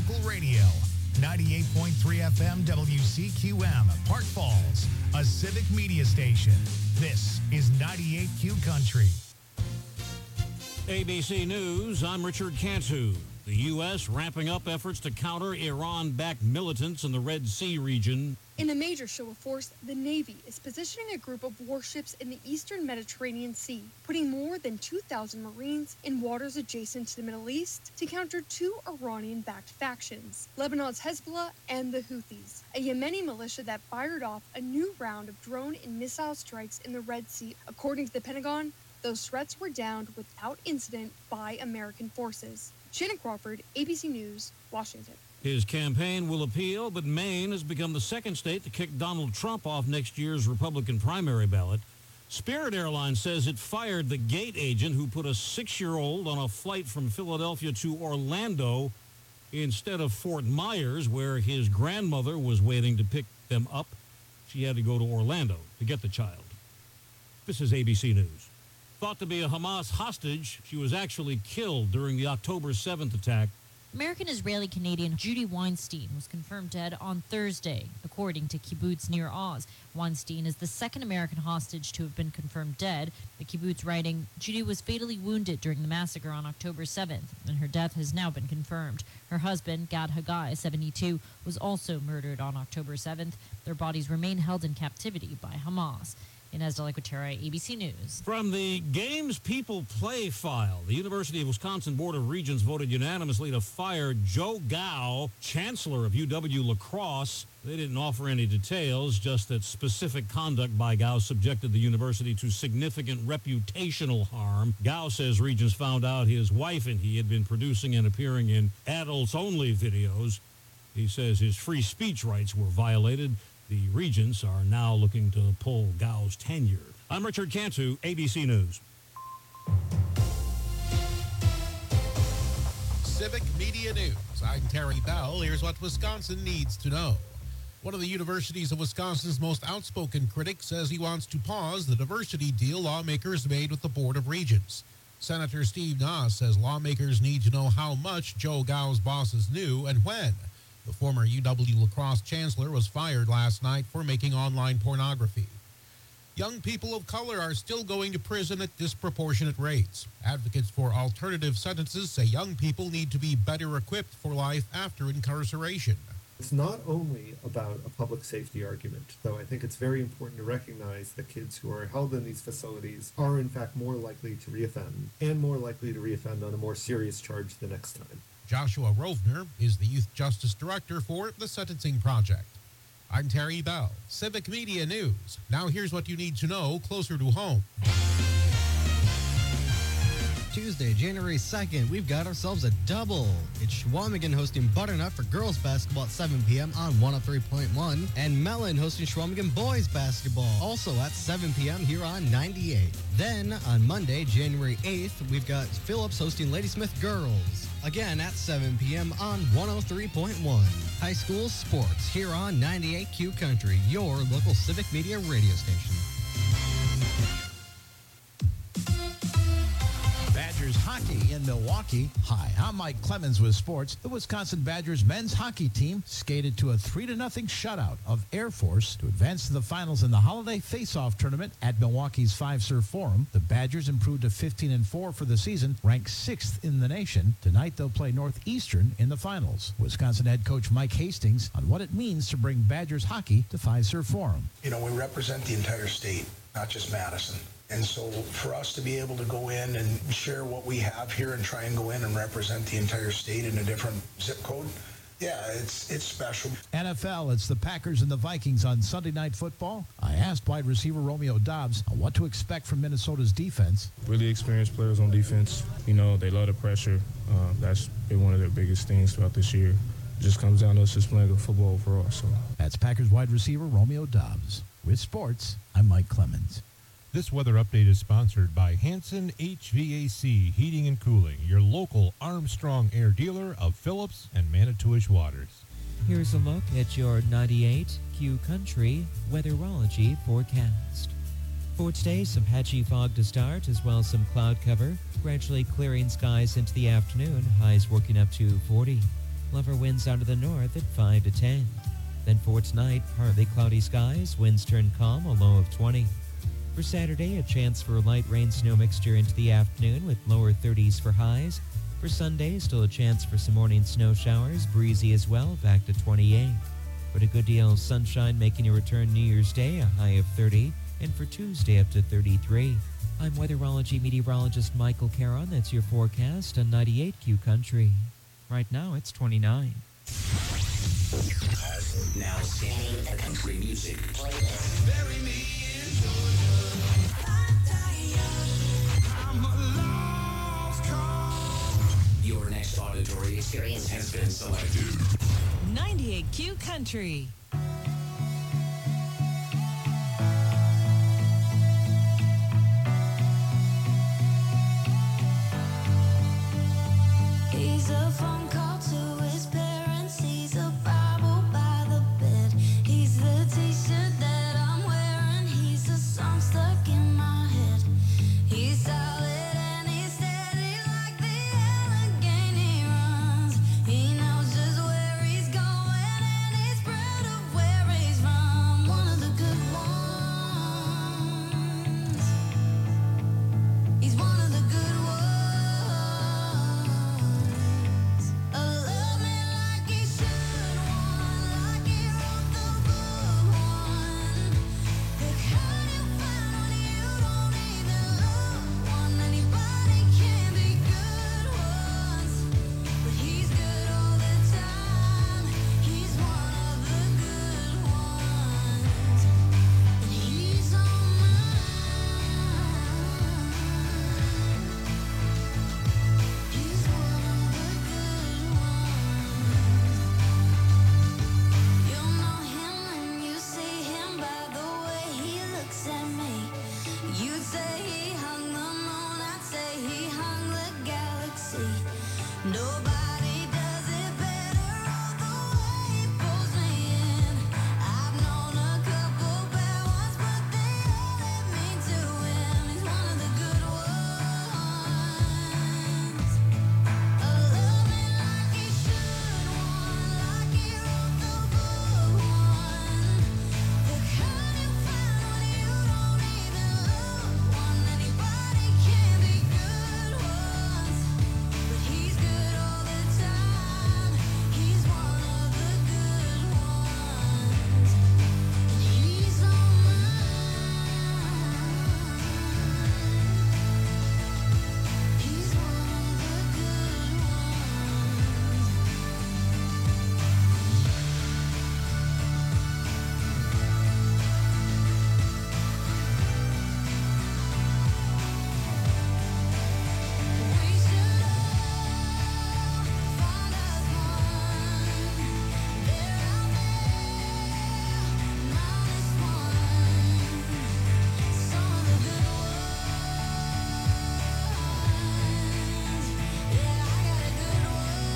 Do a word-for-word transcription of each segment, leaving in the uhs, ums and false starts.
local radio. ninety-eight point three F M W C Q M, Park Falls, a civic media station. This is ninety-eight Q Country. A B C News, I'm Richard Cantu. The U S ramping up efforts to counter Iran-backed militants in the Red Sea region. In a major show of force, the Navy is positioning a group of warships in the eastern Mediterranean Sea, putting more than two thousand Marines in waters adjacent to the Middle East to counter two Iranian-backed factions, Lebanon's Hezbollah and the Houthis, a Yemeni militia that fired off a new round of drone and missile strikes in the Red Sea. According to the Pentagon, those threats were downed without incident by American forces. Shannon Crawford, A B C News, Washington. His campaign will appeal, but Maine has become the second state to kick Donald Trump off next year's Republican primary ballot. Spirit Airlines says it fired the gate agent who put a six-year-old on a flight from Philadelphia to Orlando instead of Fort Myers, where his grandmother was waiting to pick them up. She had to go to Orlando to get the child. This is A B C News. Thought to be a Hamas hostage, she was actually killed during the October seventh attack. American-Israeli-Canadian Judy Weinstein was confirmed dead on Thursday, according to kibbutz Nir Oz. Weinstein is the second American hostage to have been confirmed dead. The kibbutz writing, Judy was fatally wounded during the massacre on October seventh, and her death has now been confirmed. Her husband, Gad Haggai, seventy-two, was also murdered on October seventh. Their bodies remain held in captivity by Hamas. Inez de la Cuetara, A B C News. From the Games People Play file, the University of Wisconsin Board of Regents voted unanimously to fire Joe Gao, chancellor of U W-La Crosse. They didn't offer any details, just that specific conduct by Gao subjected the university to significant reputational harm. Gao says Regents found out his wife and he had been producing and appearing in adults-only videos. He says his free speech rights were violated. The Regents are now looking to pull Gao's tenure. I'm Richard Cantu, A B C News. Civic Media News. I'm Terry Bell. Here's what Wisconsin needs to know. One of the universities of Wisconsin's most outspoken critics says he wants to pause the diversity deal lawmakers made with the Board of Regents. Senator Steve Nass says lawmakers need to know how much Joe Gao's bosses knew and when. The former U W-La Crosse chancellor was fired last night for making online pornography. Young people of color are still going to prison at disproportionate rates. Advocates for alternative sentences say young people need to be better equipped for life after incarceration. It's not only about a public safety argument, though I think it's very important to recognize that kids who are held in these facilities are in fact more likely to reoffend, and more likely to reoffend on a more serious charge the next time. Joshua Rovner is the Youth Justice Director for the Sentencing Project. I'm Terry Bell, Civic Media News. Now here's what you need to know closer to home. Tuesday, January second, we've got ourselves a double. It's Shawamigan hosting Butternut for girls basketball at seven p.m. on one oh three point one, and Mellon hosting Shawamigan boys basketball, also at seven p.m. here on ninety-eight. Then, on Monday, January eighth, we've got Phillips hosting Ladysmith girls, again at seven p.m. on one oh three point one. High school sports here on ninety-eight Q Country, your local civic media radio station. Badgers hockey in Milwaukee. Hi, I'm Mike Clemens with sports. The Wisconsin Badgers men's hockey team skated to a three to nothing shutout of Air Force to advance to the finals in the Holiday Face-Off Tournament at Milwaukee's Five-Serve Forum. The Badgers improved to fifteen and four for the season, ranked sixth in the nation. Tonight they'll play Northeastern in the finals. Wisconsin head coach Mike Hastings on what it means to bring Badgers hockey to Five-Serve Forum. You know, we represent the entire state, not just Madison. And so for us to be able to go in and share what we have here and try and go in and represent the entire state in a different zip code, yeah, it's it's special. N F L, it's the Packers and the Vikings on Sunday Night Football. I asked wide receiver Romeo Doubs what to expect from Minnesota's defense. Really experienced players on defense. You know, they love the pressure. Uh, that's been one of their biggest things throughout this year. It just comes down to us just playing good football overall. So that's Packers wide receiver Romeo Doubs. With sports, I'm Mike Clemens. This weather update is sponsored by Hanson H V A C Heating and Cooling, your local Armstrong Air dealer of Phillips and Manitowish Waters. Here's a look at your ninety-eight Q Country weatherology forecast. For today, some patchy fog to start, as well as some cloud cover, gradually clearing skies into the afternoon, highs working up to forty. Lover winds out of the north at five to ten. Then for tonight, partly cloudy skies, winds turn calm, a low of twenty. For Saturday, a chance for a light rain-snow mixture into the afternoon with lower thirties for highs. For Sunday, still a chance for some morning snow showers, breezy as well, back to twenty-eight. But a good deal of sunshine making a return New Year's Day, a high of thirty, and for Tuesday up to thirty-three. I'm weatherology meteorologist Michael Caron. That's your forecast on ninety-eight Q Country. Right now, it's twenty-nine. Now scanning the country music. Bury me in Georgia. I'm a lost cause. Your next auditory experience has been selected. ninety-eight Q Country. He's a phone call to his parents. He's a Bible by the bed. He's the t-shirt that I'm wearing. He's a song stuck in my head. He's solid and he's steady like the Allegheny runs. He knows just where he's going and he's proud of where he's from. One of the good ones. He's one of the good ones. Nobody does it better, all the way he pulls me in. I've known a couple bad ones, but they all led me to him. He's one of the good ones. A loving like he should, one like he wrote the book, one. The kind you find when you don't even look, one. Anybody can be good ones, but he's good all the time. He's one of the good ones, and he's on mine. He's one of the good ones. We should all find us one. They're out there, minus one. Some of the good ones. Yeah, I got a good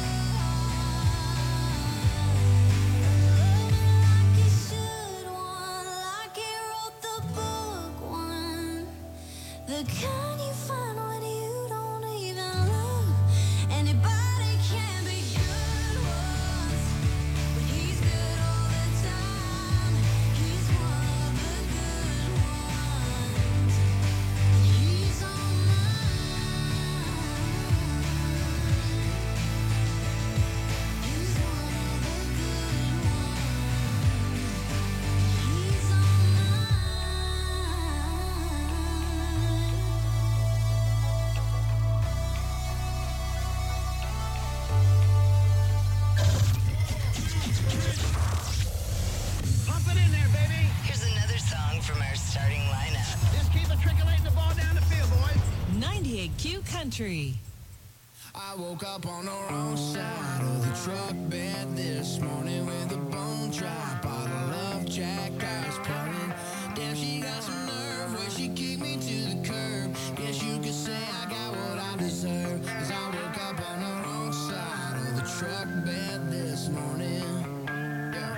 one. Like he should, one like he wrote the book, one. The kind you find when you don't even look. Anybody can be good ones, but he's good all the time. He's one of the good ones, and he's on mine. He's one of the good ones. He's on Pump it in there, baby. Here's another song from our starting lineup. Just keep it trickling the ball down the field, boys. ninety-eight Q Country. I woke up on the wrong side of the truck bed this morning with a bone dry bottle of Jack Ice pouring. Damn, she got some nerve where she kicked me to the curb. Guess you could say I got what I deserve, 'cause I woke up on the wrong side of the truck bed this morning. Yeah.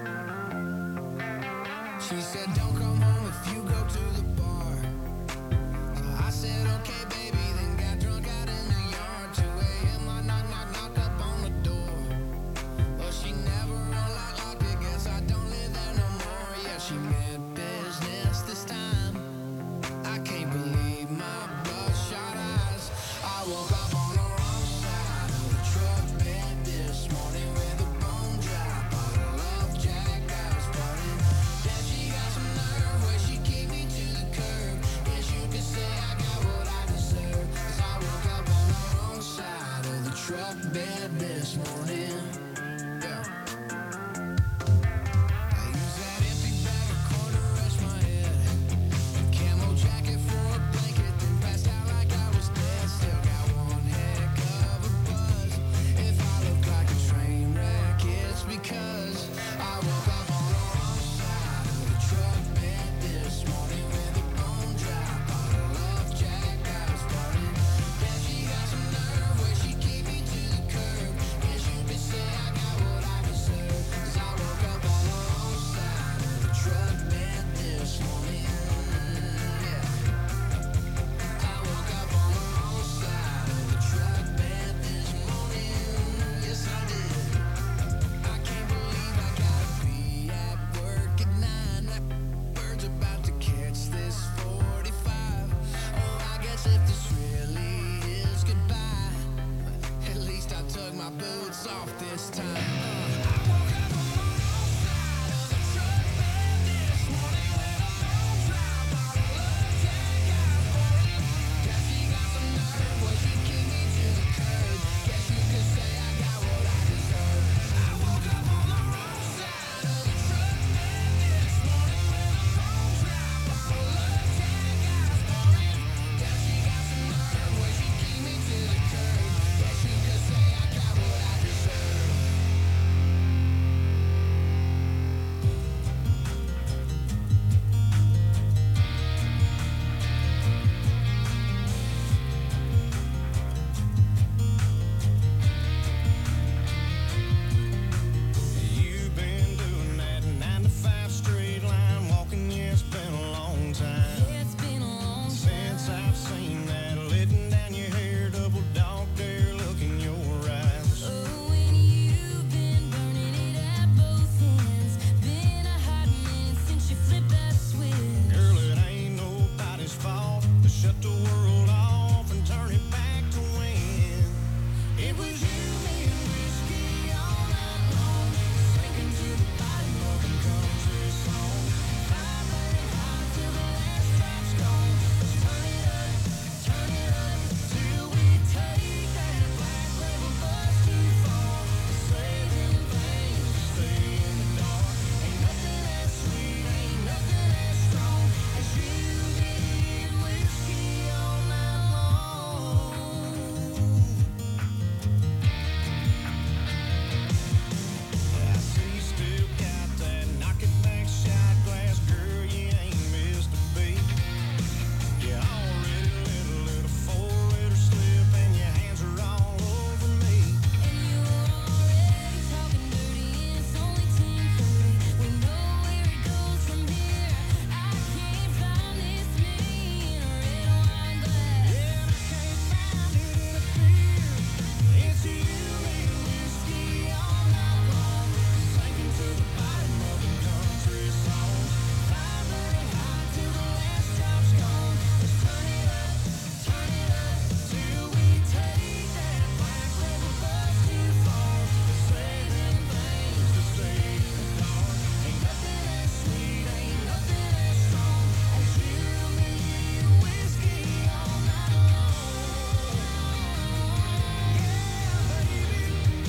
She said, don't come home if you go to the bar. So I said, okay, baby, then got drunk out in the yard. two a.m. I knock, knock, knock up on the door. if this really is goodbye. At least I took my boots off this time. Uh, I woke up on the wrong side of the truck bed this morning with a bone dry bottle of Jack I've poured. Guess she got some nerve when she kicked me to the curb. Guess you could say I got what I deserve. I woke up on the wrong side of the truck bed this morning with a bone dry bottle of Jack I've poured. Guess she got some nerve when she kicked me to the curb. Guess you could say I got what I deserve. You've been doing that nine to five straight line walking, yeah, it's been a long time. It's been a long Since I've seen that letting down your hair, double dog dare look in your eyes. Oh, when you've been burning it at both ends. Been a hot minute since you flipped that switch. Girl, it ain't nobody's fault to shut the world off and turn it back to when it was you, me, and whiskey all night long, sinking to the bottom of a country song, vibrating high till the last drop's gone. Let's turn it up, turn it up till we take that black label bus too far. Saving things to stay in the dark. Ain't nothing as sweet, ain't nothing as strong as you, me, and whiskey all night long. I see you still got that knock it back shot glass, girl, you ain't missed a beat. You already let a little four-letter slip and your hands are all over me. And you're already talking dirty, and it's only ten thirty. We know where it goes from here. I can't find this me in a red wine glass. Yeah, I can't find it in a beer. It's you, me, and whiskey all night long, sinking to the bottom of a country song, vibrating high till the last drop's gone. Let's turn it up, turn it up till we take that black label bus too far. Saving things to stay in the dark. Ain't nothing as sweet, ain't nothing as strong as you, me, and whiskey all night long. Yeah, baby.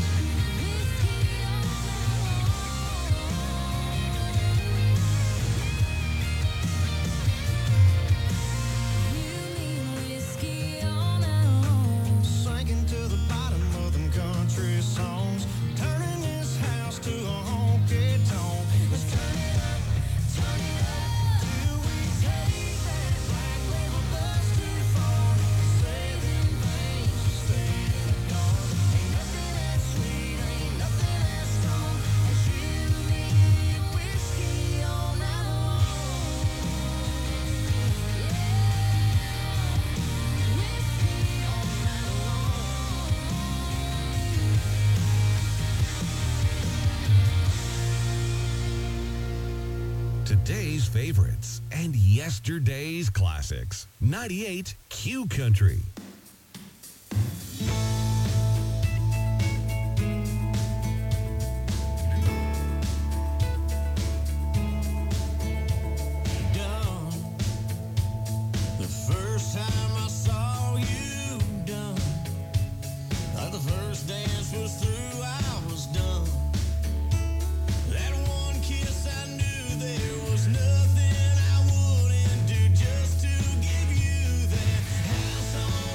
Whiskey all night long. Sinking to the bottom of them country songs, turning this house to a honky tonk. Let's turn it up, turn it up till we take that black label bus too far. Saving things to stay in the dark. Ain't nothing as sweet, ain't nothing as strong as you, me, and whiskey all night long. Today's favorites and yesterday's classics. ninety-eight Q Country. Done. The first time I saw you done, like the first dance was through, I was done. That one kiss, I knew there was nothing I wouldn't do just to give you that house on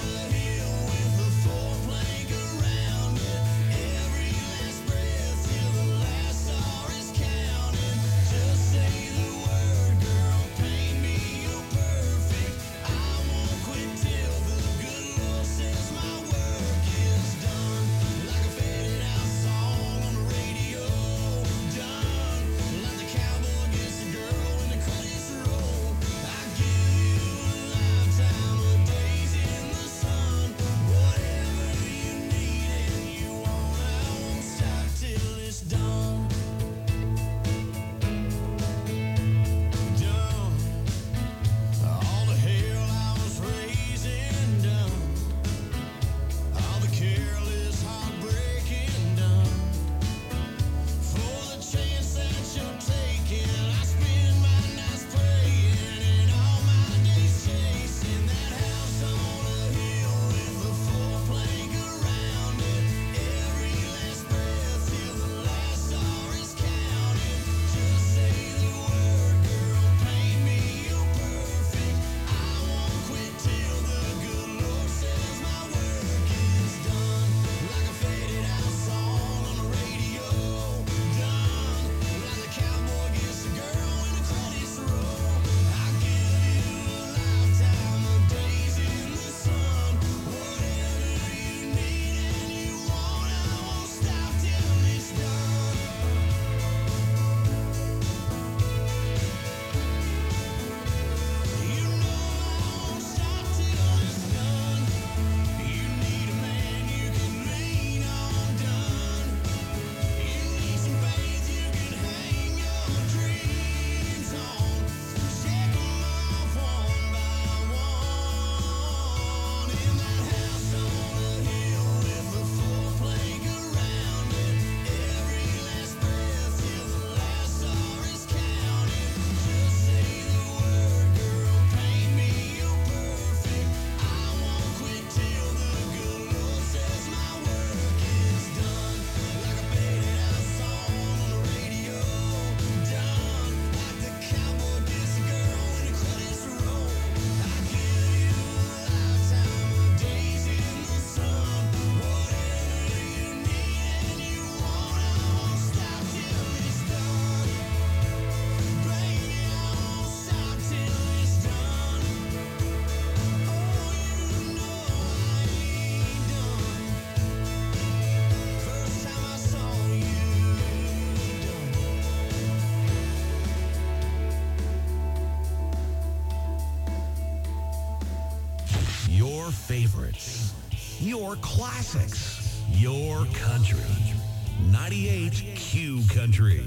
favorites, your classics, your country. ninety-eight Q Country.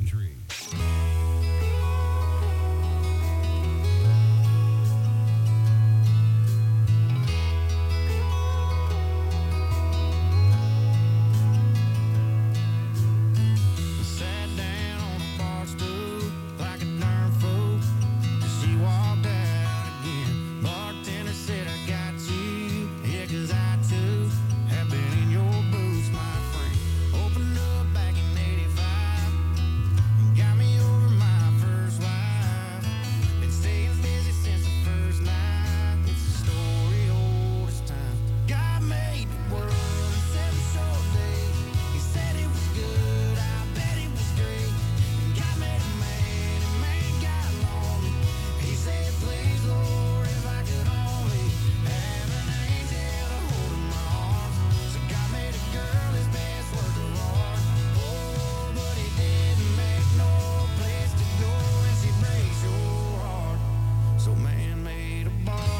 Sat down on a bar stool like a darn fool. She walked out again. Bartender said, I got you. Yeah, 'cause I too have been in your boots, my friend. Opened up back in eighty-five. Got me over my first wife. Been staying busy since the first night. It's a story old as time. God made the world in seven short days. He said it was good. I bet it was great. God made a man, and man got lonely. He said, please, Lord, if I could only have an angel to hold in my arms. So God made a girl his best work of art. Oh, but he didn't make no place to go, and she breaks your heart. So man made a bar.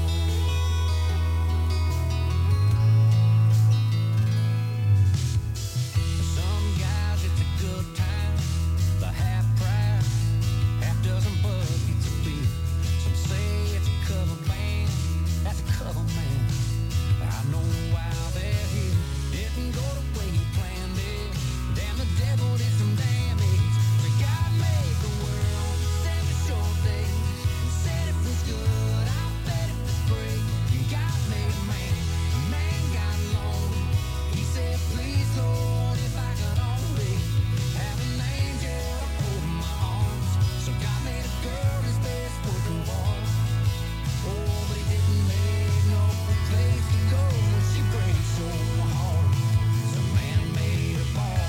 Some guys, it's a good time, the half price, half dozen buckets of beer. Some say it's a cover band, that's a cover man. I know why they're here. Didn't go the way you planned it. Damn, the devil did some damage. But God made the world in seven short days. He said it was good, I bet it was great. And God made a man, a man got lonely. He said, please, Lord, if I could only have an angel to hold in my arms. So God made a girl his best work of art. Oh, but he didn't make no place to go when she breaks your heart. So man made a bar.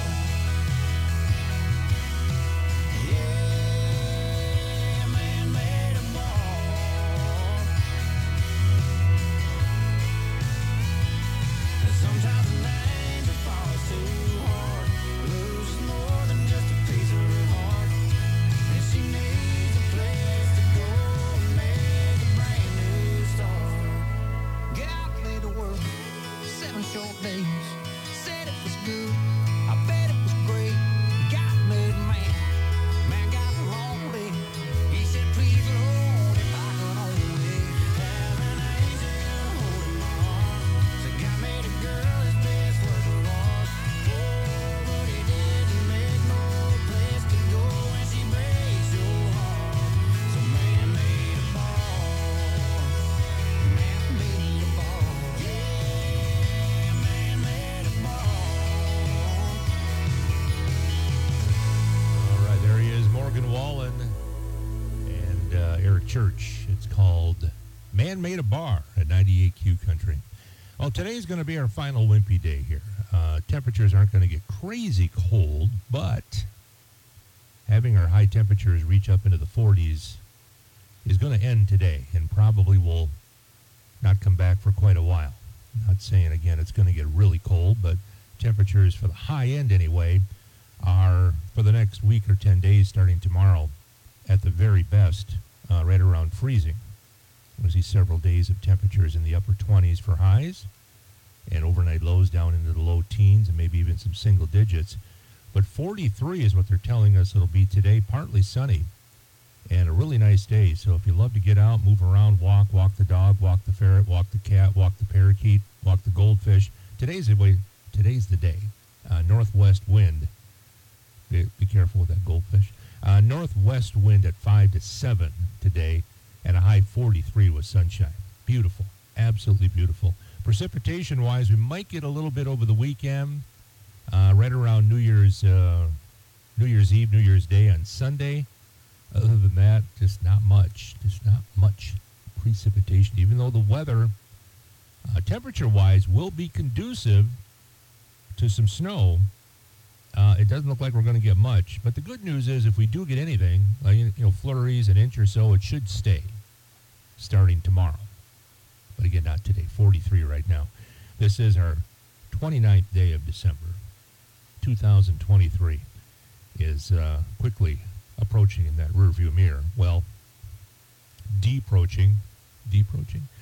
Yeah, man made a bar. And sometimes an angel falls too hard, loses more than just a piece of her heart. And she needs a place to go and make a brand new start. God made the world seven short days. Said it was good, I bet it was great. God made a man, man got lonely. He said, please, Lord, if I could only have an angel to hold in my arms. So God made a girl his best work of art. Oh, but he didn't make no place to go when she breaks your heart. So man made a bar. Man made a bar. Yeah, man made a bar. All right, there he is, Morgan Wallen and uh, Eric Church. It's called Man Made a Bar at ninety-eight Q Country. Well, today's going to be our final wimpy day here. Uh, temperatures aren't going to get crazy cold, but having our high temperatures reach up into the forties is going to end today and probably will not come back for quite a while. Not saying, again, it's going to get really cold, but temperatures for the high end anyway are for the next week or ten days starting tomorrow at the very best, uh, right around freezing. We'll see several days of temperatures in the upper twenties for highs and overnight lows down into the low teens and maybe even some single digits. But forty-three is what they're telling us it'll be today, partly sunny and a really nice day. So if you love to get out, move around, walk, walk the dog, walk the ferret, walk the cat, walk the parakeet, walk the goldfish, today's the way. Today's the day. Uh, northwest wind. Be, be careful with that goldfish. Uh, northwest wind at five to seven today, and a high forty-three with sunshine. Beautiful, absolutely beautiful. Precipitation-wise, we might get a little bit over the weekend, uh, right around New Year's, uh, New Year's Eve, New Year's Day on Sunday. Other than that, just not much. Just not much precipitation. Even though the weather, uh, temperature-wise, will be conducive to some snow. Uh, it doesn't look like we're going to get much. But the good news is if we do get anything, uh, you know, flurries, an inch or so, it should stay starting tomorrow. But again, not today. forty-three right now. This is our twenty-ninth day of December. two thousand twenty-three is uh, quickly approaching in that rearview mirror. Well, deproaching, deproaching,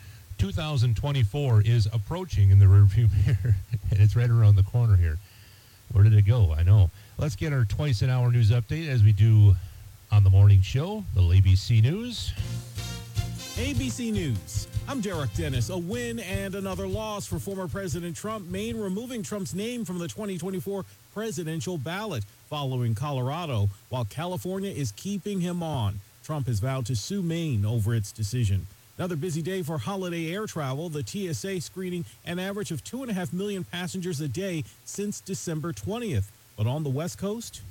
two thousand twenty-four is approaching in the rearview mirror, and it's right around the corner here. Where did it go? I know. Let's get our twice-an-hour news update as we do on the morning show, the A B C News. A B C News. I'm Derek Dennis. A win and another loss for former President Trump. Maine removing Trump's name from the twenty twenty-four presidential ballot following Colorado, while California is keeping him on. Trump has vowed to sue Maine over its decision. Another busy day for holiday air travel. The T S A screening an average of two and a half million passengers a day since December twentieth. But on the West Coast,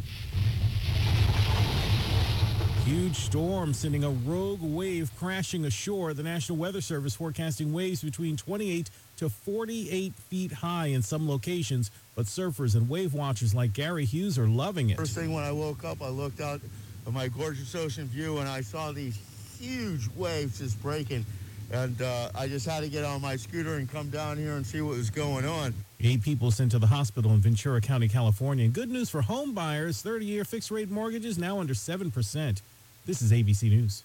huge storm sending a rogue wave crashing ashore. The National Weather Service forecasting waves between twenty-eight to forty-eight feet high in some locations, but surfers and wave watchers like Gary Hughes are loving it. First thing when I woke up, I looked out at my gorgeous ocean view and I saw these huge waves just breaking. And uh, I just had to get on my scooter and come down here and see what was going on. Eight people sent to the hospital in Ventura County, California. And good news for home buyers, thirty-year fixed-rate mortgages now under seven percent. This is A B C News.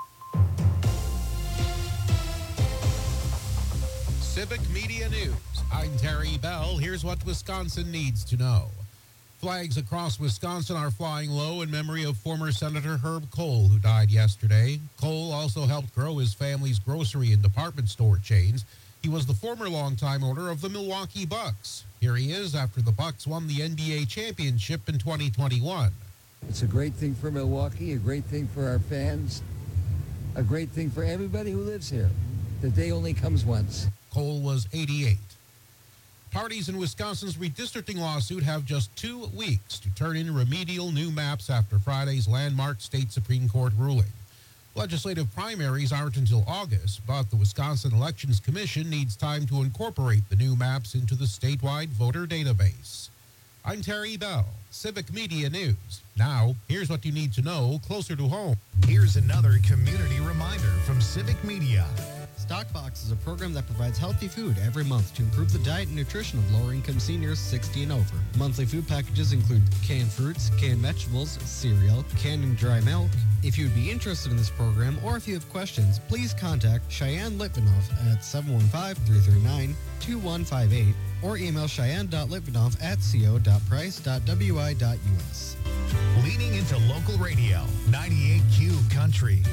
Civic Media News. I'm Terry Bell. Here's what Wisconsin needs to know. Flags across Wisconsin are flying low in memory of former Senator Herb Kohl, who died yesterday. Kohl also helped grow his family's grocery and department store chains. He was the former longtime owner of the Milwaukee Bucks. Here he is after the Bucks won the N B A championship in twenty twenty-one. It's a great thing for Milwaukee, a great thing for our fans, a great thing for everybody who lives here. The day only comes once. Kohl was eighty-eight. Parties in Wisconsin's redistricting lawsuit have just two weeks to turn in remedial new maps after Friday's landmark state Supreme Court ruling. Legislative primaries aren't until August, but the Wisconsin Elections Commission needs time to incorporate the new maps into the statewide voter database. I'm Terry Bell, Civic Media News. Now, here's what you need to know closer to home. Here's another community reminder from Civic Media. Stockbox is a program that provides healthy food every month to improve the diet and nutrition of lower-income seniors sixty and over. Monthly food packages include canned fruits, canned vegetables, cereal, canned and dry milk. If you would be interested in this program or if you have questions, please contact Cheyenne Litvinoff at seven one five, three three nine, two one five eight or email cheyenne dot litvinoff at co dot price dot w i dot u s. Leaning into local radio, ninety-eight Q Country.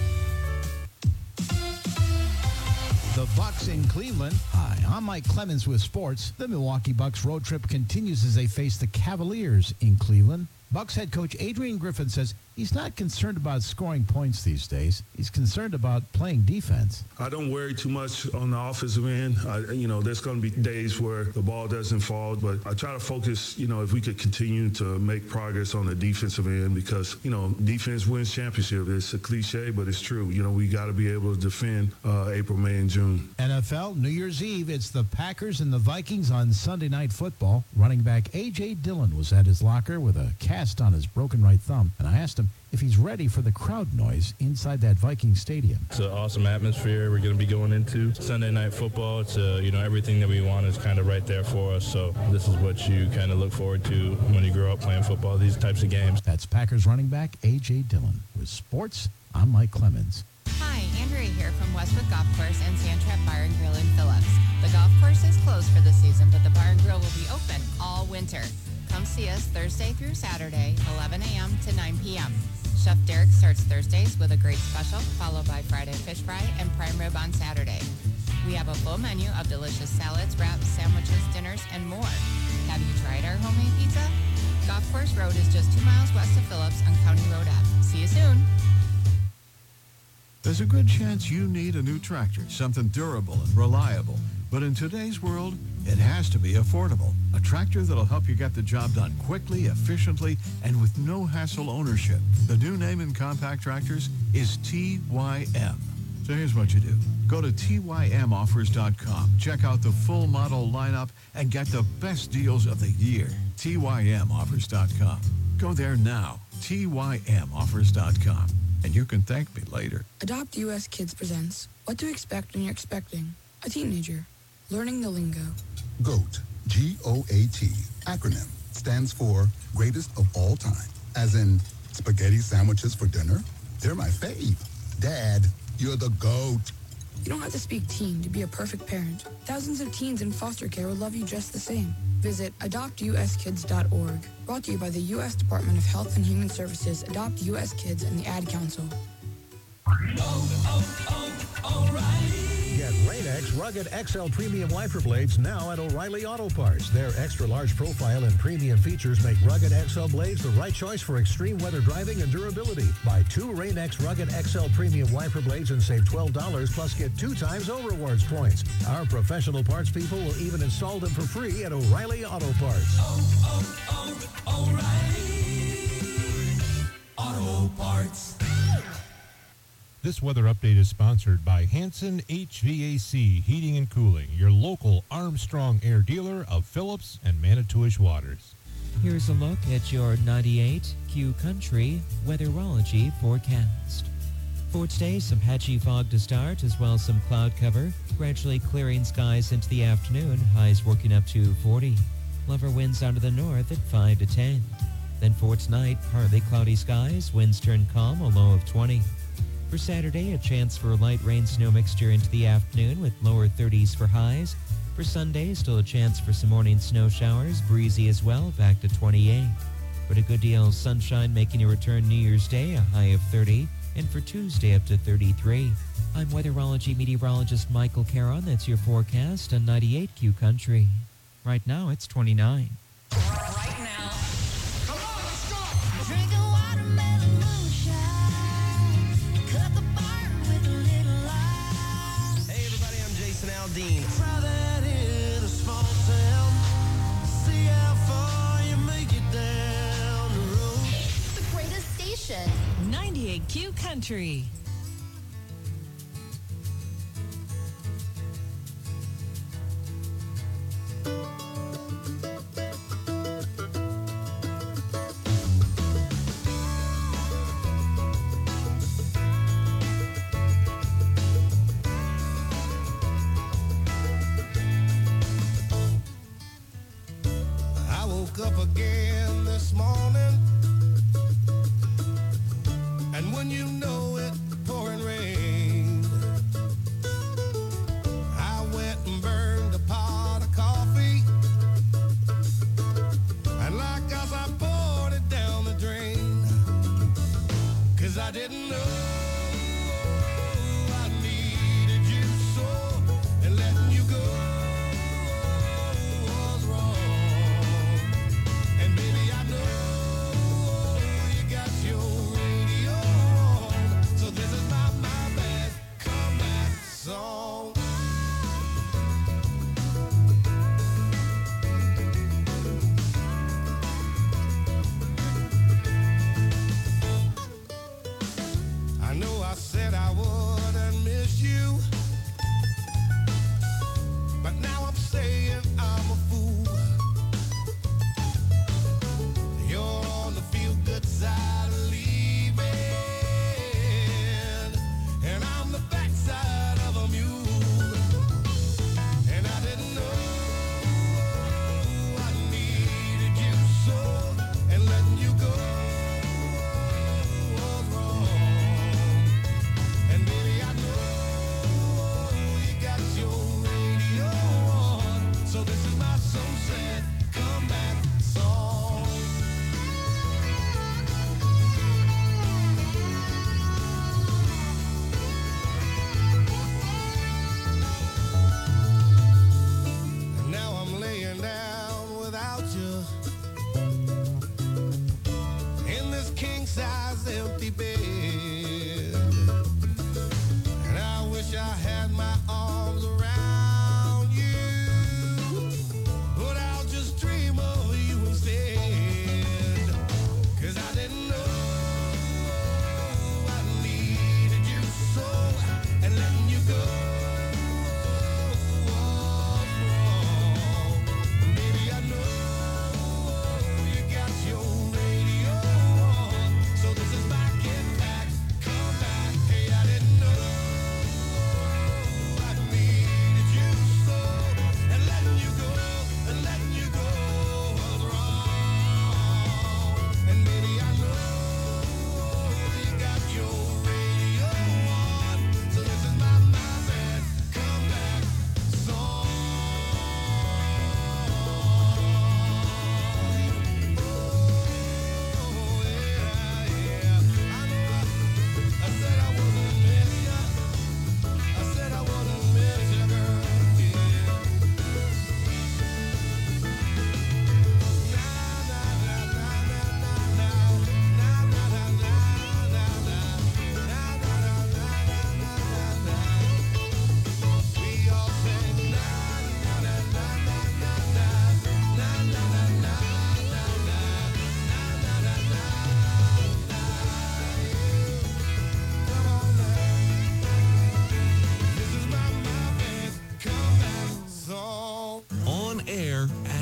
The Bucks in Cleveland. Hi, I'm Mike Clemens with sports. The Milwaukee Bucks road trip continues as they face the Cavaliers in Cleveland. Bucks head coach Adrian Griffin says he's not concerned about scoring points these days. He's concerned about playing defense. I don't worry too much on the offensive end. I, you know, there's going to be days where the ball doesn't fall, but I try to focus, you know, if we could continue to make progress on the defensive end because, you know, defense wins championship. It's a cliche, but it's true. You know, we got to be able to defend uh, April, May, and June. N F L, New Year's Eve, it's the Packers and the Vikings on Sunday Night Football. Running back A J. Dillon was at his locker with a cast on his broken right thumb, and I asked him if he's ready for the crowd noise inside that Viking stadium. It's an awesome atmosphere we're going to be going into. Sunday Night Football, it's, uh, you know, everything that we want is kind of right there for us. So this is what you kind of look forward to when you grow up playing football, these types of games. That's Packers running back A J. Dillon. With sports, I'm Mike Clemens. Hi, Andrea here from Westwood Golf Course and Sandtrap Bar and Grill in Phillips. The golf course is closed for the season, but the bar and grill will be open all winter. Come see us Thursday through Saturday, eleven a.m. to nine p.m. Chef Derek starts Thursdays with a great special, followed by Friday fish fry and prime rib on Saturday. We have a full menu of delicious salads, wraps, sandwiches, dinners, and more. Have you tried our homemade pizza? Golf Course Road is just two miles west of Phillips on County Road F. See you soon. There's a good chance you need a new tractor, something durable and reliable. But in today's world, it has to be affordable. A tractor that'll help you get the job done quickly, efficiently, and with no hassle ownership. The new name in compact tractors is T Y M. So here's what you do. Go to T Y M offers dot com, check out the full model lineup, and get the best deals of the year. T Y M offers dot com. Go there now. T Y M offers dot com. And you can thank me later. Adopt U S Kids presents What to Expect When You're Expecting a Teenager. Learning the lingo. GOAT, G O A T, acronym, stands for greatest of all time. As in, spaghetti sandwiches for dinner? They're my fave. Dad, you're the GOAT. You don't have to speak teen to be a perfect parent. Thousands of teens in foster care will love you just the same. Visit adopt u s kids dot org. Brought to you by the U S Department of Health and Human Services, Adopt U S Kids, and the Ad Council. Get Rain-X Rugged X L Premium Wiper Blades now at O'Reilly Auto Parts. Their extra large profile and premium features make Rugged X L blades the right choice for extreme weather driving and durability. Buy two Rain-X Rugged X L Premium Wiper Blades and save twelve dollars plus get two times O-Rewards points. Our professional parts people will even install them for free at O'Reilly Auto Parts. Oh, oh, oh, O'Reilly Auto Parts. This weather update is sponsored by Hanson H V A C Heating and Cooling, your local Armstrong Air dealer of Phillips and Manitowish waters. Here's a look at your ninety-eight Q Country weatherology forecast. For today, some patchy fog to start, as well as some cloud cover, gradually clearing skies into the afternoon, highs working up to forty. Lower winds out of the north at five to ten. Then for tonight, partly cloudy skies, winds turn calm, a low of twenty. For Saturday, a chance for a light rain snow mixture into the afternoon with lower thirties for highs. For Sunday, still a chance for some morning snow showers, breezy as well, back to twenty-eight. But a good deal of sunshine making a return New Year's Day, a high of thirty, and for Tuesday up to thirty-three. I'm weatherology meteorologist Michael Caron. That's your forecast on ninety-eight Q Country. Right now, it's twenty-nine. Drinking watermelon moonshine. Cut the fire with a little light. Hey everybody, I'm Jason Aldean. Try that in a small town. See how far you make it down the road. The greatest station. ninety-eight Q Country. I woke up again this morning, and when you know it, pouring rain. I went and burned a pot of coffee, and like as I poured it down the drain, 'cause I didn't know I needed you so, and letting you go was wrong. And baby, I know you got your radio on,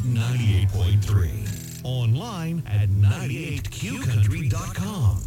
ninety-eight point three. Online at ninety-eight q country dot com.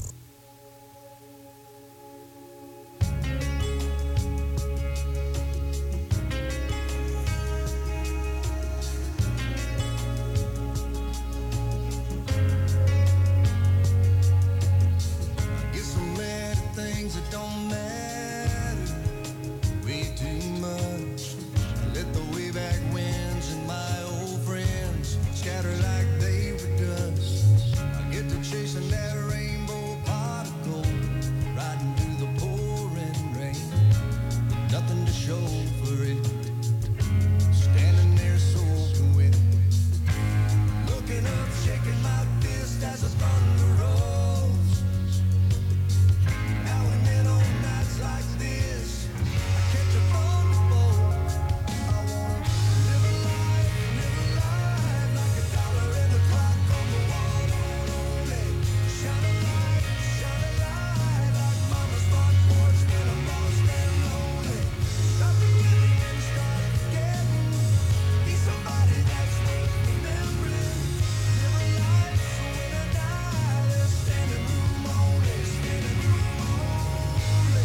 Get so mad at things that don't matter way too much. I let the way back winds and my old friends scatter like they were dust. I get to chasing that rainbow pot of gold, riding through the pouring rain. Nothing to show for it. Standing there soaking wet. Looking up, shaking my fist as the thunder rolls. Now and then on nights like this, I catch a thunderbolt. I wanna live a life, live a life like a dollar in the clock on the wall. Only shine a light, shine a light like mama's front porch when I'm lost and lonely. Stop forgetting and start forgetting. Be somebody that's worth remembering. Live a life so when I die, there's standing room only, standing room only.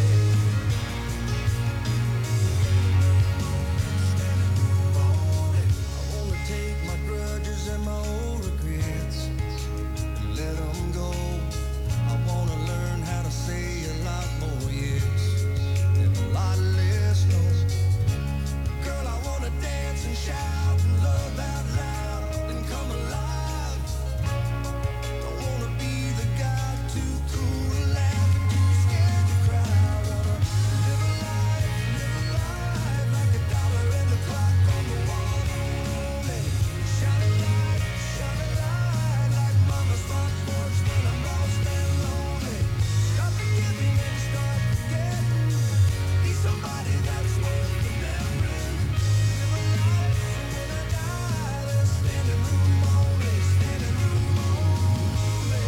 I wanna take my grudges and my old regrets and let them go. I wanna learn how to say a lot more yes and a lot less no. Girl, I wanna dance and shout and love out loud and come alive. I wanna be the guy too cool to laugh and too scared to cry. I wanna live a life, live a life like a dollar in the clock on the wall. Only shine a light, shine a light like mama's front porch when I'm lost and lonely. Stop forgiving and start forgetting. Be somebody that's worth remembering. Live a life so when I die, there's standing room only, standing room only.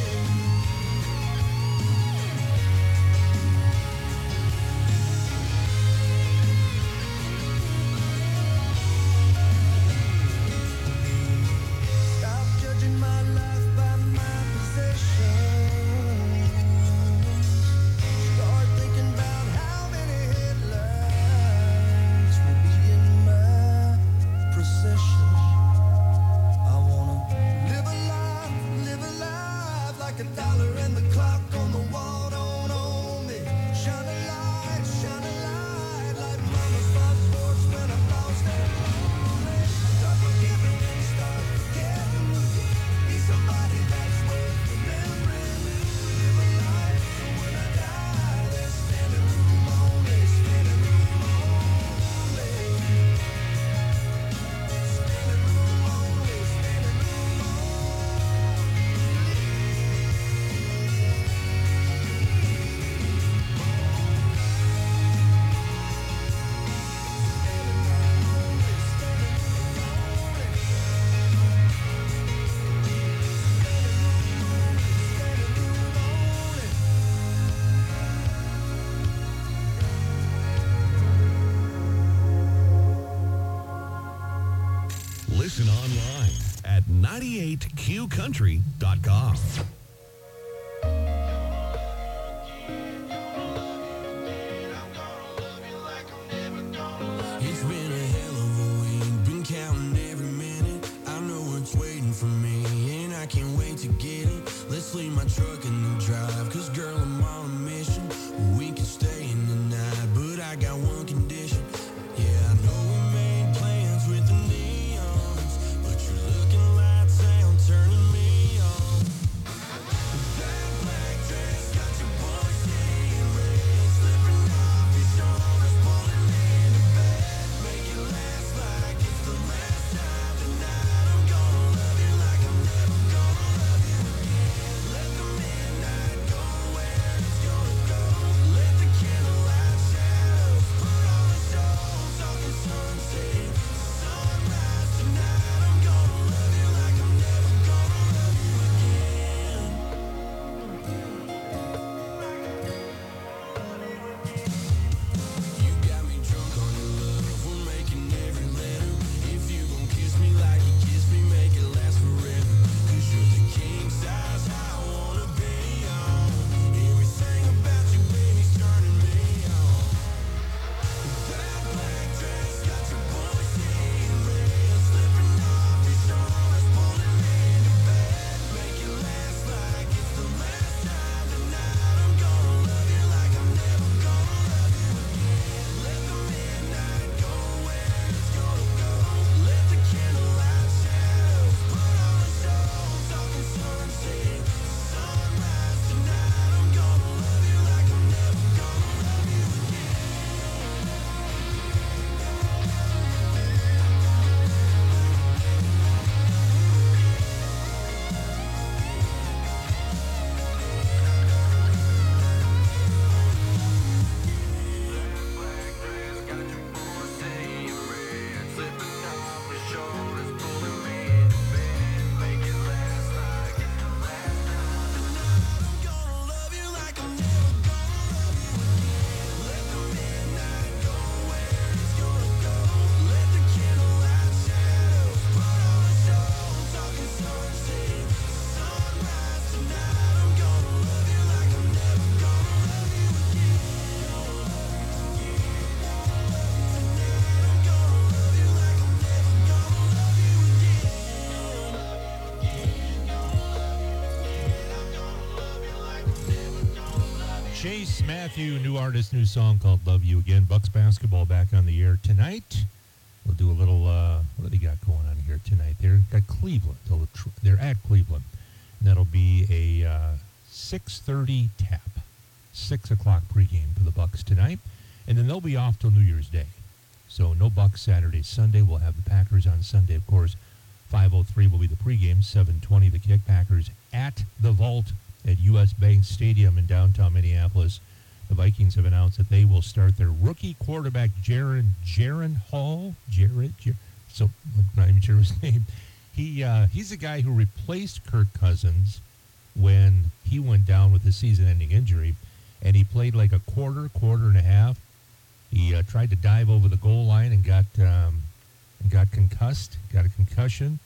Stop judging my life by my possessions. Start thinking about how many headlights will be in my procession. I wanna live a life, live a life like a dollar and the clock on the wall don't own me. Shine a light, shine a light like mama's front porch when I'm lost and lonely. Start forgiving and start forgetting. Be somebody that's worth remembering. Live a life so when I die, there's standing room only, standing room only. Standing room only, standing room Listen online at ninety-eight q country dot com. It's been a hell of a week, been counting every minute. I know what's waiting for me, and I can't wait to get it. Let's leave my truck in the drive, cause girl, I'm on a mission. We can stay in the night, but I got one condition. Yeah, I know we made plans with the neons, but you're looking lights out, turning me on. Chase Matthew, new artist, new song called Love You Again. Bucks basketball back on the air tonight. We'll do a little, uh, what do they got going on here tonight? They're at Cleveland. They're at Cleveland. And that'll be a uh, six thirty tap. six o'clock pregame for the Bucks tonight. And then they'll be off till New Year's Day. So no Bucks Saturday, Sunday. We'll have the Packers on Sunday, of course. five oh three will be the pregame. seven twenty the kick. Packers at the Vault at U S Bank Stadium in downtown Minneapolis. The Vikings have announced that they will start their rookie quarterback, Jaron Jaron Hall. Jared, Jared so I'm not even sure his name. He uh, he's the guy who replaced Kirk Cousins when he went down with a season-ending injury, and he played like a quarter, quarter and a half. He uh, tried to dive over the goal line and got um, got concussed, got a concussion,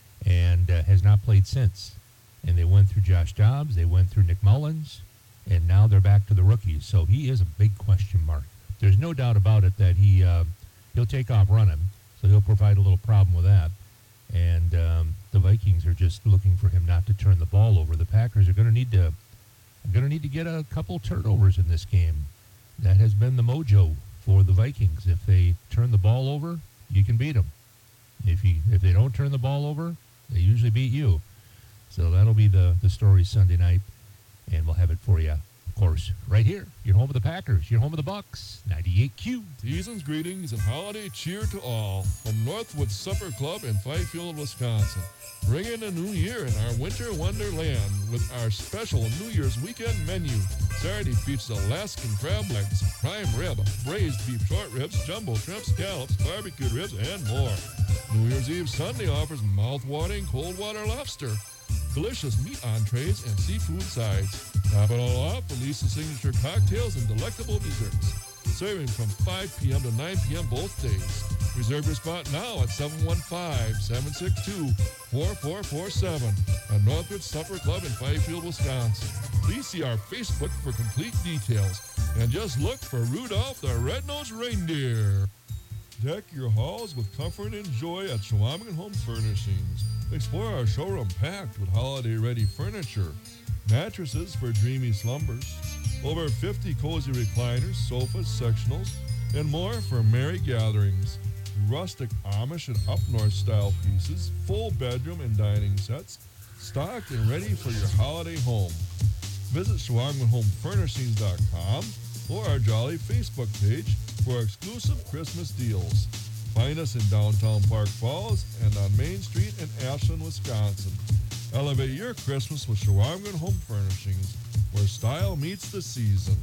and uh, has not played since. And they went through Josh Dobbs, they went through Nick Mullins, and now they're back to the rookies. So he is a big question mark. There's no doubt about it that he uh, he'll take off running, so he'll provide a little problem with that. And um, the Vikings are just looking for him not to turn the ball over. The Packers are going to need to going to need to get a couple turnovers in this game. That has been the mojo for the Vikings. If they turn the ball over, you can beat them. If you if they don't turn the ball over, they usually beat you. So that'll be the, the story Sunday night, and we'll have it for you, of course, right here. Your home of the Packers, your home of the Bucks, ninety-eight Q. Season's greetings and holiday cheer to all from Northwood Supper Club in Fifield, Wisconsin. Bring in a new year in our winter wonderland with our special New Year's weekend menu. Saturday features Alaskan crab legs, prime rib, braised beef short ribs, jumbo shrimp scallops, barbecued ribs, and more. New Year's Eve Sunday offers mouth-watering cold water lobster, delicious meat entrees, and seafood sides. Top it all off with Lisa's signature cocktails and delectable desserts. Serving from five p.m. to nine p.m. both days. Reserve your spot now at seven one five, seven six two, four four four seven at Northwood Supper Club in Fifield, Wisconsin. Please see our Facebook for complete details. And just look for Rudolph the Red-Nosed Reindeer. Deck your halls with comfort and joy at Chequamegon Home Furnishings. Explore our showroom packed with holiday-ready furniture, mattresses for dreamy slumbers, over fifty cozy recliners, sofas, sectionals, and more for merry gatherings. Rustic Amish and up-north style pieces, full bedroom and dining sets, stocked and ready for your holiday home. Visit Chequamegon Home Furnishings dot com or our Jolly Facebook page for exclusive Christmas deals. Find us in downtown Park Falls and on Main Street in Ashland, Wisconsin. Elevate your Christmas with Chequamegon Home Furnishings, where style meets the season.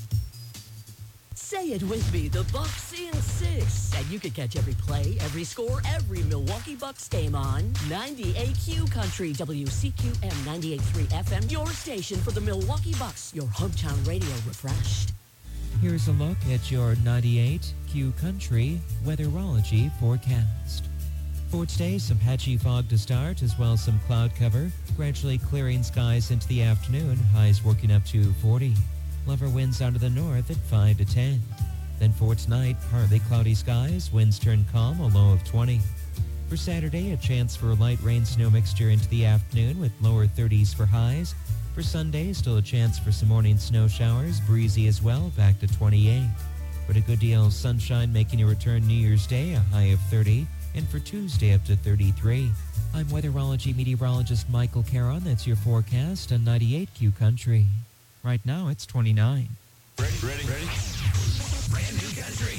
Say it with me, the Bucks in six. And you can catch every play, every score, every Milwaukee Bucks game on ninety-eight Q Country, W C Q M ninety-eight point three F M, your station for the Milwaukee Bucks, your hometown radio refreshed. Here's a look at your ninety-eight Q Country weatherology forecast. For today, some patchy fog to start, as well as some cloud cover, gradually clearing skies into the afternoon, highs working up to forty. Lower winds out of the north at five to ten. Then for tonight, partly cloudy skies, winds turn calm, a low of twenty. For Saturday, a chance for a light rain snow mixture into the afternoon with lower thirties for highs. For Sunday, still a chance for some morning snow showers, breezy as well, back to twenty-eight. But a good deal of sunshine making a return New Year's Day, a high of thirty, and for Tuesday up to thirty-three. I'm weatherology meteorologist Michael Caron. That's your forecast on ninety-eight Q Country. Right now, it's twenty-nine. Ready, ready, ready? Brand new country.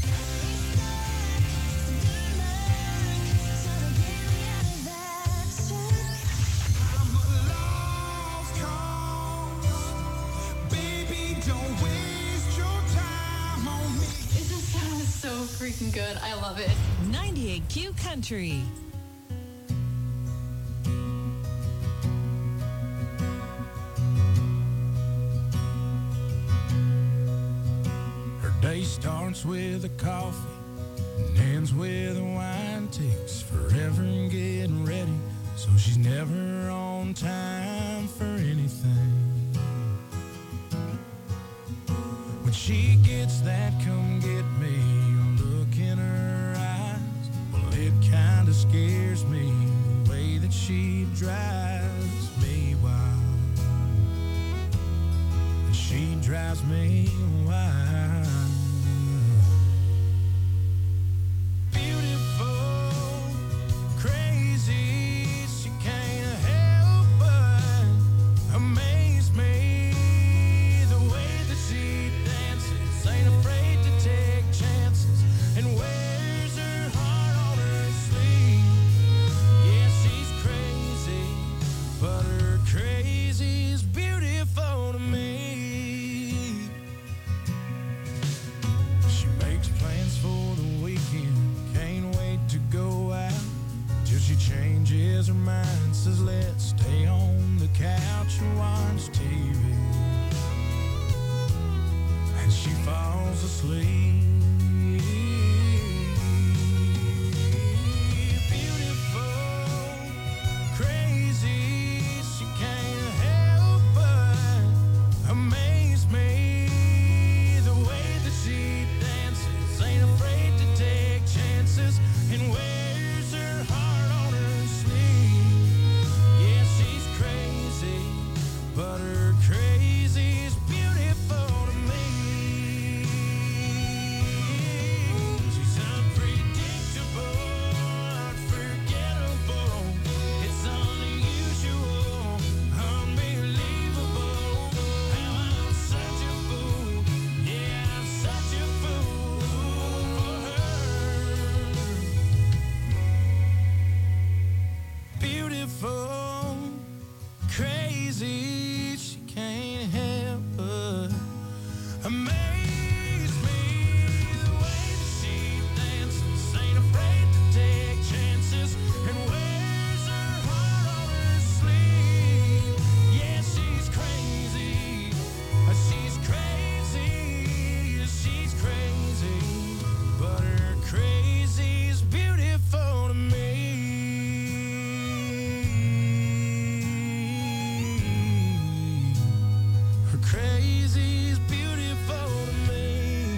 So freaking good. I love it. ninety-eight Q Country. Her day starts with a coffee and ends with a wine. Takes forever getting ready, so she's never on time for anything. When she gets that come get me look in her eyes, well, it kinda scares me the way that she drives me wild. And She drives me wild. Beautiful, crazy, she can't help but amaze me. The way that she dances, ain't afraid to take chances, and wears her heart on her sleeve. Yeah, she's crazy, but her crazy's beautiful to me. She makes plans for the weekend, can't wait to go out, till she changes her mind, says let's stay on the couch and watch T V. And she falls asleep. Beautiful, crazy, she can't help but amaze me. The way that she dances, ain't afraid to take chances, and wears her heart on her sleeve. Yeah, she's crazy, but her crazy's beautiful to me. She's unpredictable, unforgettable. It's unusual, unbelievable. How I'm such a fool, yeah, I'm such a fool for her. Beautiful, crazy, she can't help but amaze me. The way that she dances, ain't afraid to take chances, and wears her heart on her sleeve. Yeah, she's crazy, she's crazy, she's crazy, but her crazy's beautiful to me. Her crazy's beautiful to me.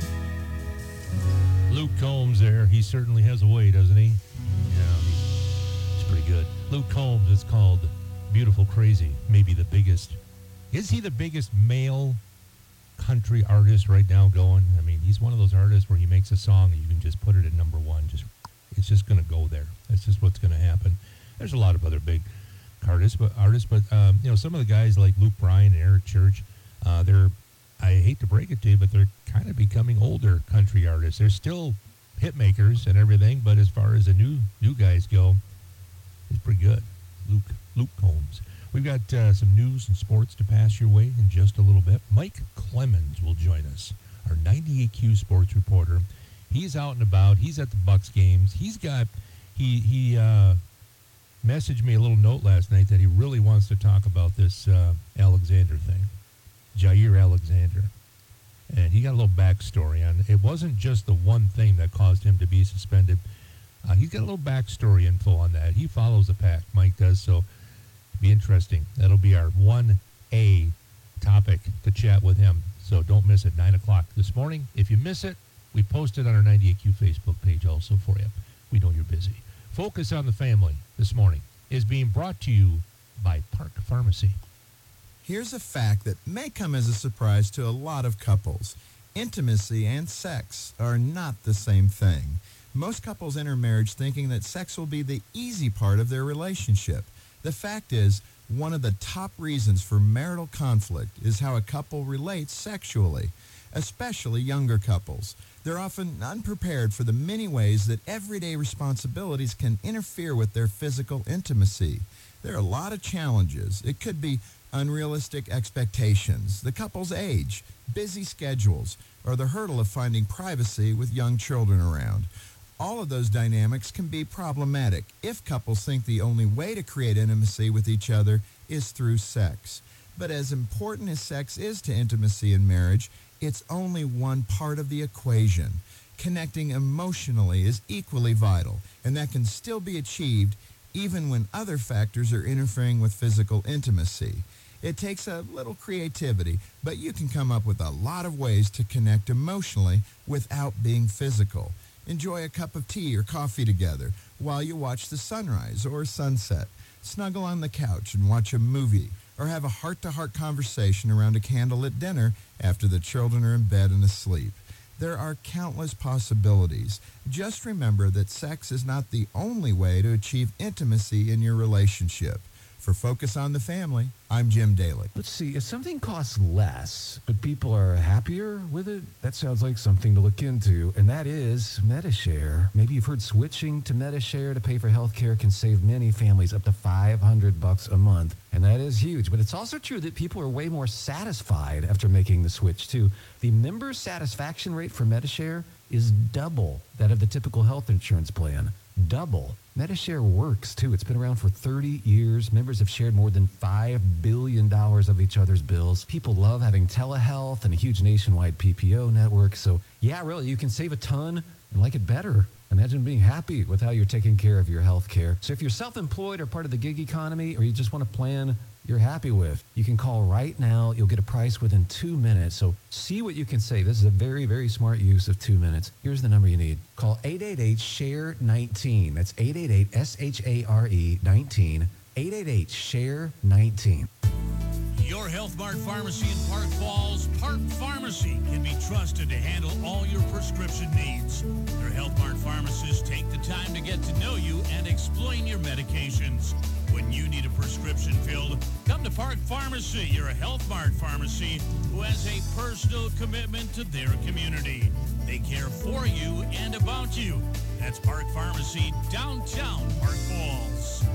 Luke Combs there. He certainly has a way, doesn't he? Yeah, he's, he's pretty good. Luke Combs is called Beautiful Crazy. Maybe the biggest. Is he the biggest male country artist right now going? I mean, he's one of those artists where he makes a song and you can just put it at number one. Just It's just going to go there. That's just what's going to happen. There's a lot of other big artists, but artists, but um, you know, some of the guys like Luke Bryan and Eric Church, uh, they're, I hate to break it to you, but they're kind of becoming older country artists. They're still hit makers and everything, but as far as the new new guys go, it's pretty good. Luke Luke Combs. We've got uh, some news and sports to pass your way in just a little bit. Mike Clemens will join us, our ninety-eight Q sports reporter. He's out and about. He's at the Bucks games. He's got he he uh, messaged me a little note last night that he really wants to talk about this uh, Alexander thing, Jair Alexander. And he got a little backstory on it. It wasn't just the one thing that caused him to be suspended. Uh, he's got a little backstory info on that. He follows the pack, Mike does, so it'll be interesting. That'll be our one A topic to chat with him. So don't miss it, nine o'clock this morning. If you miss it, we post it on our ninety-eight Q Facebook page also for you. We know you're busy. Focus on the Family this morning is being brought to you by Park Pharmacy. Here's a fact that may come as a surprise to a lot of couples. Intimacy and sex are not the same thing. Most couples enter marriage thinking that sex will be the easy part of their relationship. The fact is, one of the top reasons for marital conflict is how a couple relates sexually, especially younger couples. They're often unprepared for the many ways that everyday responsibilities can interfere with their physical intimacy. There are a lot of challenges. It could be unrealistic expectations, the couple's age, busy schedules, or the hurdle of finding privacy with young children around. All of those dynamics can be problematic if couples think the only way to create intimacy with each other is through sex. But as important as sex is to intimacy in marriage, it's only one part of the equation. Connecting emotionally is equally vital, and that can still be achieved even when other factors are interfering with physical intimacy. It takes a little creativity, but you can come up with a lot of ways to connect emotionally without being physical. Enjoy a cup of tea or coffee together while you watch the sunrise or sunset. Snuggle on the couch and watch a movie, or have a heart-to-heart conversation around a candlelit dinner after the children are in bed and asleep. There are countless possibilities. Just remember that sex is not the only way to achieve intimacy in your relationship. For Focus on the Family, I'm Jim Daly. Let's see, if something costs less, but people are happier with it, that sounds like something to look into, and that is Medi-Share. Maybe you've heard switching to Medi-Share to pay for health care can save many families up to five hundred bucks a month, and that is huge. But it's also true that people are way more satisfied after making the switch, too. The member satisfaction rate for Medi-Share is double that of the typical health insurance plan. Double. Medi-Share works, too. It's been around for thirty years. Members have shared more than five billion dollars of each other's bills. People love having telehealth and a huge nationwide P P O network. So, yeah, really, you can save a ton and like it better. Imagine being happy with how you're taking care of your health care. So if you're self-employed or part of the gig economy, or you just want a plan you're happy with, you can call right now. You'll get a price within two minutes. So see what you can save. This is a very, very smart use of two minutes. Here's the number you need. Call eight eight eight, S H A R E nineteen. That's eight eight eight, S H A R E nineteen. eight eight eight, S H A R E nineteen. Your Health Mart Pharmacy in Park Falls, Park Pharmacy, can be trusted to handle all your prescription needs. Your Health Mart pharmacists take the time to get to know you and explain your medications. When you need a prescription filled, come to Park Pharmacy, your Health Mart pharmacy, who has a personal commitment to their community. They care for you and about you. That's Park Pharmacy, downtown Park Falls.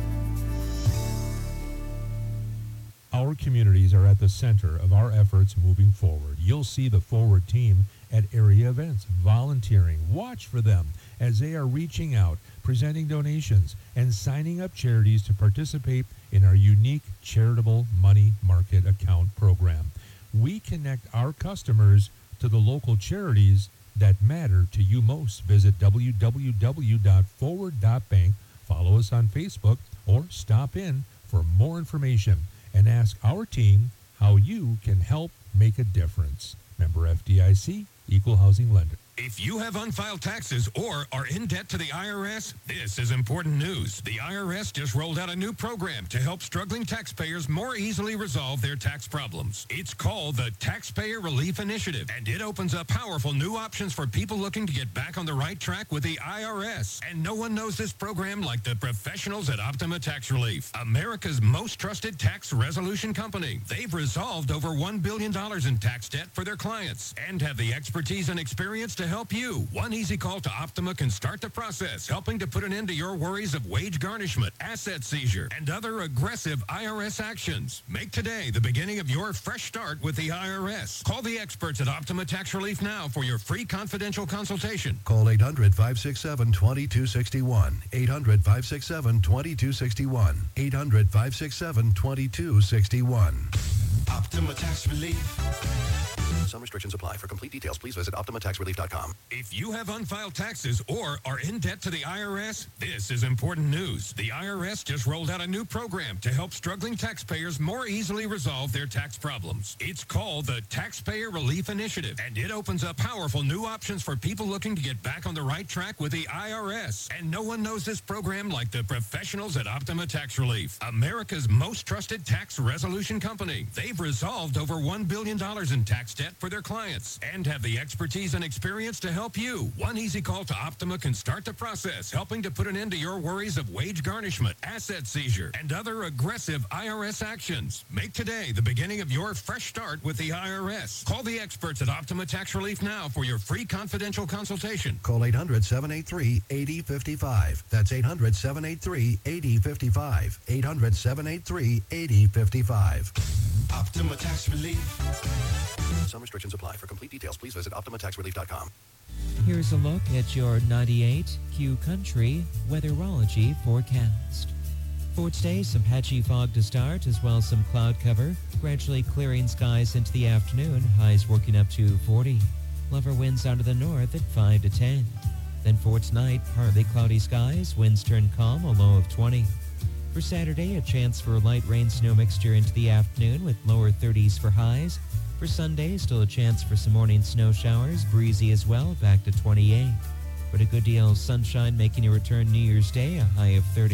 Our communities are at the center of our efforts moving forward. You'll see the Forward team at area events, volunteering. Watch for them as they are reaching out, presenting donations, and signing up charities to participate in our unique charitable money market account program. We connect our customers to the local charities that matter to you most. Visit w w w dot forward dot bank, follow us on Facebook, or stop in for more information and ask our team how you can help make a difference. Member F D I C, Equal Housing Lender. If you have unfiled taxes or are in debt to the I R S, this is important news. The I R S just rolled out a new program to help struggling taxpayers more easily resolve their tax problems. It's called the Taxpayer Relief Initiative, and it opens up powerful new options for people looking to get back on the right track with the I R S. And no one knows this program like the professionals at Optima Tax Relief, America's most trusted tax resolution company. They've resolved over one billion dollars in tax debt for their clients and have the expertise and experience to help you. One easy call to Optima can start the process, helping to put an end to your worries of wage garnishment, asset seizure, and other aggressive I R S actions. Make today the beginning of your fresh start with the I R S. Call the experts at Optima Tax Relief now for your free confidential consultation. Call eight hundred, five six seven, two two six one. eight hundred, five six seven, two two six one. eight hundred, five six seven, two two six one. Optima Tax Relief. Some restrictions apply. For complete details, please visit optima tax relief dot com. If you have unfiled taxes or are in debt to the I R S, this is important news. The I R S just rolled out a new program to help struggling taxpayers more easily resolve their tax problems. It's called the Taxpayer Relief Initiative, and it opens up powerful new options for people looking to get back on the right track with the I R S. And no one knows this program like the professionals at Optima Tax Relief, America's most trusted tax resolution company. They've resolved over one billion dollars in tax debt for their clients and have the expertise and experience to help you. One easy call to Optima can start the process, helping to put an end to your worries of wage garnishment, asset seizure, and other aggressive I R S actions. Make today the beginning of your fresh start with the I R S. Call the experts at Optima Tax Relief now for your free confidential consultation. Call eight hundred, seven eight three, eight zero five five. That's eight hundred, seven eight three, eight zero five five. eight hundred, seven eight three, eight zero five five. Optima Tax Relief. Some restrictions apply. For complete details, please visit optima tax relief dot com. Here's a look at your ninety-eight Q Country weatherology forecast. For today, some patchy fog to start, as well as some cloud cover, gradually clearing skies into the afternoon, highs working up to forty. Lower winds out of the north at five to ten. Then for tonight, partly cloudy skies, winds turn calm, a low of twenty. For Saturday, a chance for light rain snow mixture into the afternoon with lower thirties for highs. For Sunday, still a chance for some morning snow showers, breezy as well, back to twenty-eight. But a good deal of sunshine making a return New Year's Day, a high of thirty.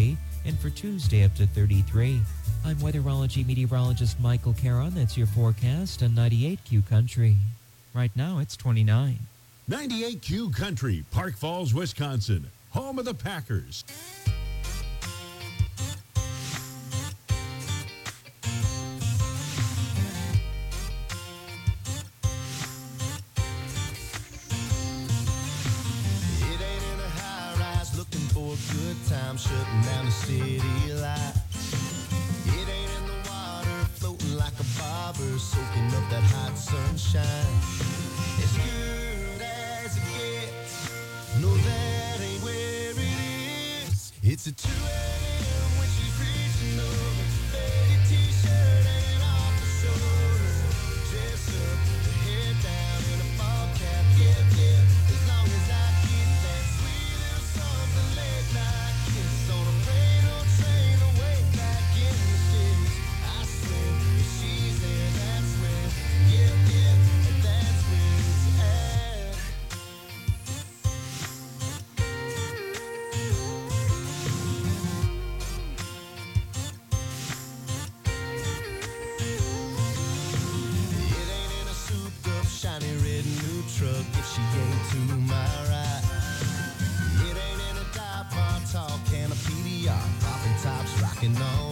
and for Tuesday up to thirty-three. I'm weatherology meteorologist Michael Caron. That's your forecast on ninety-eight Q Country. Right now it's twenty-nine. ninety-eight Q Country, Park Falls, Wisconsin, home of the Packers. It ain't in a high rise looking for a good time, shutting down the city lights. It ain't in the water floating like a bobber, soaking up that hot sunshine. As good as it gets, no, that ain't where it is. It's a two a.m. when she's reaching over, faded t-shirt and off the shoulder, dress up, head down in a ball cap, yeah, yeah. As long as I get that sweet little something late night kiss on a plane or train away back in the cities, I swear if she's there, that's where, yeah, yeah, that's where it's at. It ain't in a souped-up, shiny red new truck if she ain't to my right. It ain't in a dive bar, tall can of P D R, popping tops, rocking on